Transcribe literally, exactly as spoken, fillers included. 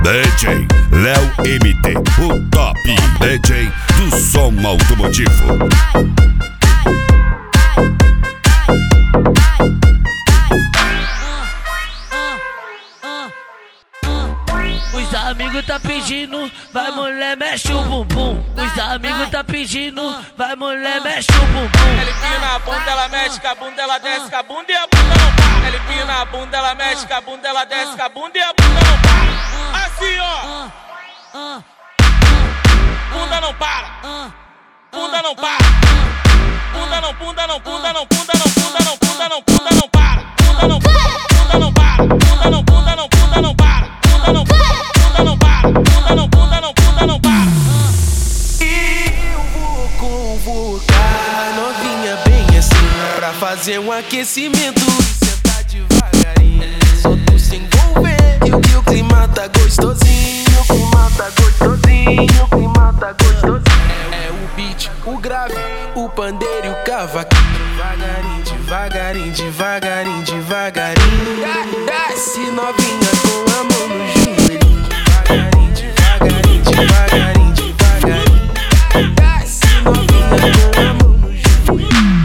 D J Léo M T, o top D J do som automotivo. Os amigos tá pedindo, vai mulher, mexe o bumbum. Os amigos tá pedindo, vai mulher, mexe o bumbum. Ele pina a bunda, ela mexe com a bunda, ela desce com a bunda e a bunda não para. Ele pina a bunda, ela mexe com a bunda, ela desce com a bunda e a bunda não para. Assim, ó. Bunda não para. Bunda não para. Bunda não, bunda não, bunda não, bunda não, bunda não, bunda não, bunda não para. Bunda não, bunda não para. Bunda não, bunda não, bunda não para. Bunda não, bunda não para. Bunda não, bunda não, bunda não para. Eu vou convocar a novinha bem assim pra fazer um aquecimento e sentar devagarinho. Só tu se envolver que o que o clima tá gostosinho. O clima tá gostosinho. O clima tá gostosinho. É, é o beat, o grave, o pandeiro e o cavaquinho. Devagarinho, devagarinho, devagarinho, devagarinho. Desce novinha.